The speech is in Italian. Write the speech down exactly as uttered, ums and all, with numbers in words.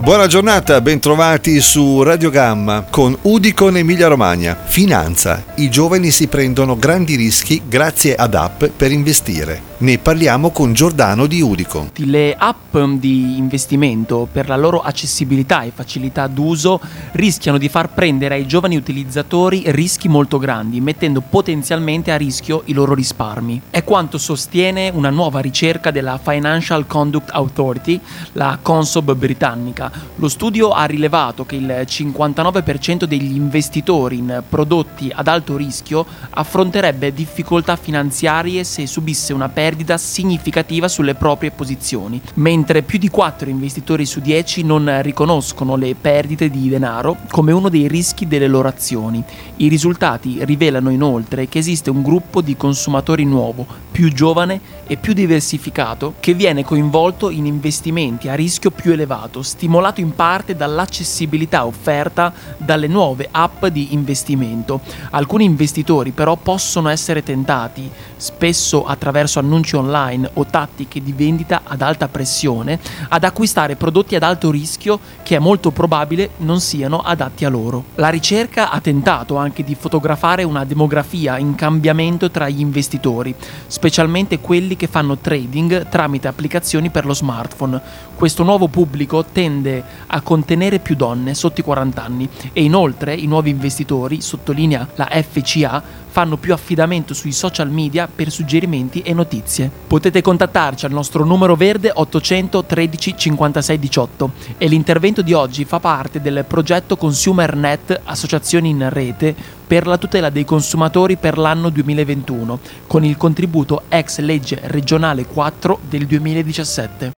Buona giornata, bentrovati su Radio Gamma con Udicon Emilia Romagna. Finanza. I giovani si prendono grandi rischi grazie ad app per investire. Ne parliamo con Giordano di Udicon. Le app di investimento, per la loro accessibilità e facilità d'uso, rischiano di far prendere ai giovani utilizzatori rischi molto grandi, mettendo potenzialmente a rischio i loro risparmi. È quanto sostiene una nuova ricerca della Financial Conduct Authority, la Consob britannica. Lo studio ha rilevato che il cinquantanove per cento degli investitori in prodotti ad alto rischio affronterebbe difficoltà finanziarie se subisse una perdita significativa sulle proprie posizioni, mentre più di quattro investitori su dieci non riconoscono le perdite di denaro come uno dei rischi delle loro azioni. I risultati rivelano inoltre che esiste un gruppo di consumatori nuovo, più giovane e più diversificato, che viene coinvolto in investimenti a rischio più elevato, stimolato in parte dall'accessibilità offerta dalle nuove app di investimento. Alcuni investitori però possono essere tentati, spesso attraverso annunci online o tattiche di vendita ad alta pressione, ad acquistare prodotti ad alto rischio che è molto probabile non siano adatti a loro. La ricerca ha tentato anche di fotografare una demografia in cambiamento tra gli investitori, specialmente quelli che fanno trading tramite applicazioni per lo smartphone. Questo nuovo pubblico tende a contenere più donne sotto i quaranta anni e inoltre i nuovi investitori, sottolinea la F C A, fanno più affidamento sui social media per suggerimenti e notizie. Potete contattarci al nostro numero verde ottocento tredici cinquantasei diciotto e l'intervento di oggi fa parte del progetto ConsumerNet, associazioni in rete per la tutela dei consumatori per l'anno duemilaventuno, con il contributo ex legge regionale quattro del duemiladiciassette.